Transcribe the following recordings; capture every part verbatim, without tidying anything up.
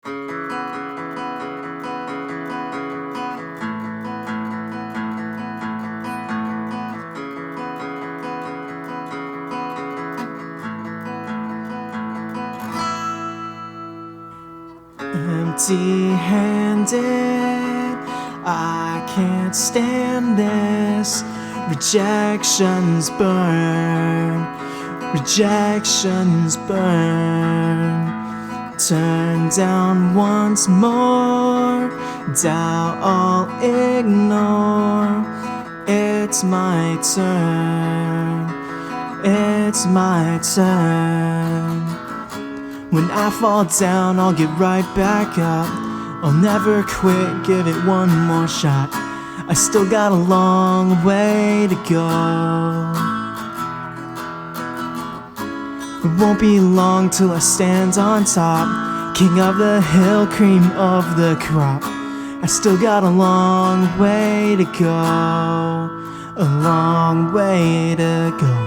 Empty-handed, I can't stand this. Rejections burn, rejections burn. Turn down once more, doubt I'll ignore. It's my turn, it's my turn. When I fall down, I'll get right back up. I'll never quit, give it one more shot. I still got a long way to go. It won't be long till I stand on top, king of the hill, cream of the crop. I still got a long way to go, a long way to go.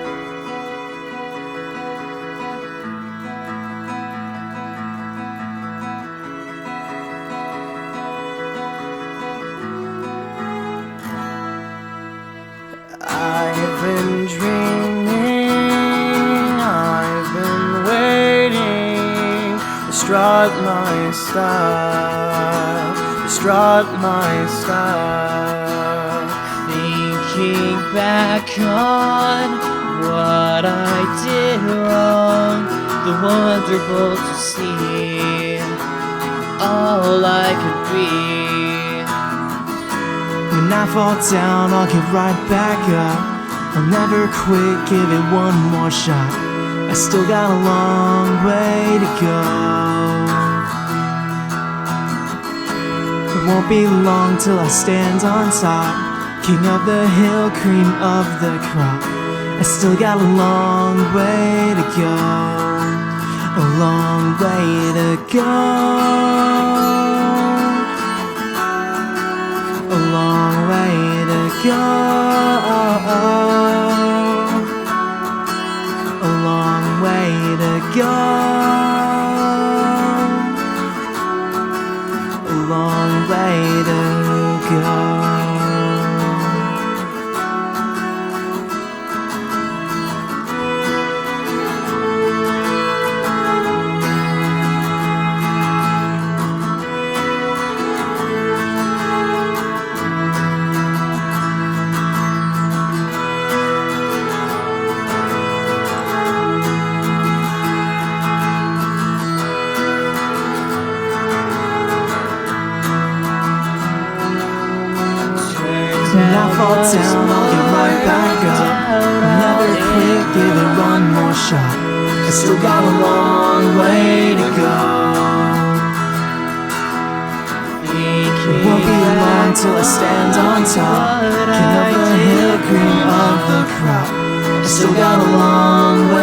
I've been dreaming, I've been waiting to strut my style, to strut my style. Thinking back on what I did wrong, the wonderful to see, all I could be. When I fall down, I'll get right back up. I'll never quit, give it one more shot. I still got a long way to go. It won't be long till I stand on top, king of the hill, cream of the crop. I still got a long way to go, a long way to go. A long way to go, a long way to go, a long way to go. When I fall down, I'll get right back up. I'll never quit, give it one more shot. I still got a long way to go. It won't be long till I stand on top, king of the hill, cream of the crop. I still got a long way